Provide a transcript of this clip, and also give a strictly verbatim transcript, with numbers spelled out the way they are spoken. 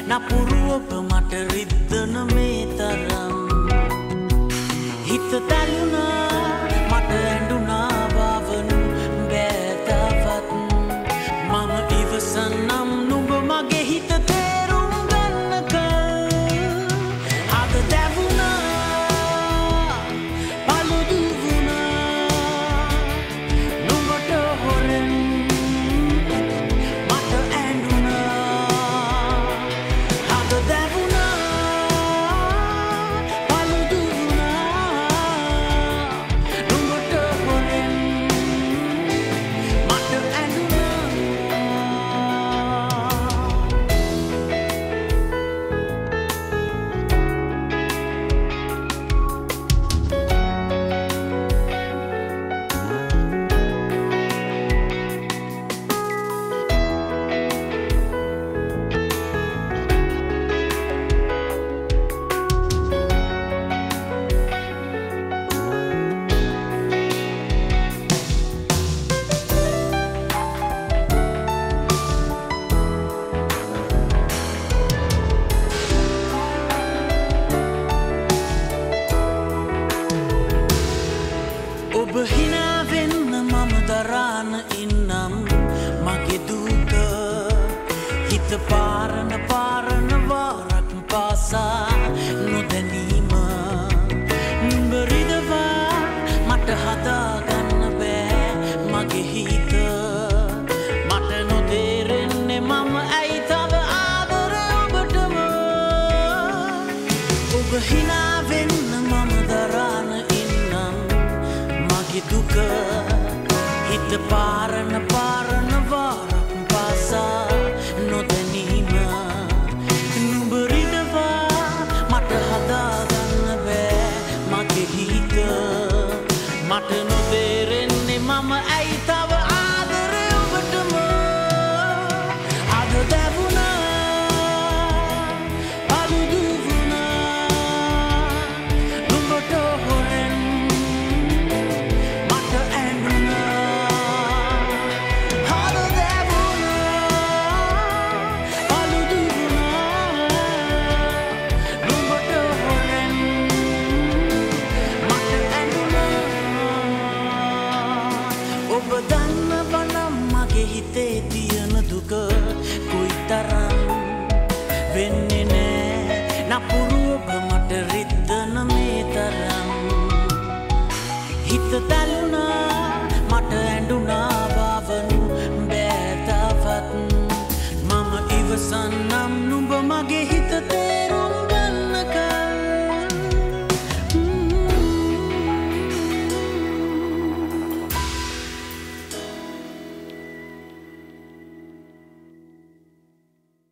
නපුරු ඔබ මට රිද්දන මේ තරම් හිත තැළුණා මට ඇඬුණා බවනු බෑ තවත් මම ඉවසන්නම් නුඹ මගේ හිත තේරුම් ගන්නකල් අද දැවුණා පළුදු වුණා නුඹට හොරෙන් මට ඇඬුණා අද දැවුණා පළුදු වුණා නුඹට හොරෙන් මට ඇඬුණා ඔබ හිනා වෙන්න මම දරාන ඉන්නම් මගේ දුක හිත පාරන පාරන වාරක් පාසා නොදැනීම නුඹ රිදවා මට හදාගන්න බෑ මගේ හිත මට නොතේරෙන්නේ මම ඇයි තව ආදරේ ඔබටම ඔබ හිනා වෙන්න මම දරාන දුක හිත පාරන පාරන වාරක් පාසා නොදැනීම නුඹ රිදවා මට හදාගන්න බෑ මගේ හිත මට නොතේරෙන්නේ මම ඇයි තව ආදරේ ඔබටම අද දැවුණා පළුදු වුණා නුඹට හොරෙන් ඔබ දන්න බනම් මගේ හිතේ තියෙන දුක කොයිතරම් වෙන්නේ නෑ නපුරු ඔබ මට රිද්දන මේ තරම් හිත තැළුණා මට ඇඬුණා බවනු බෑ තවත් මම ඉවසන්නම්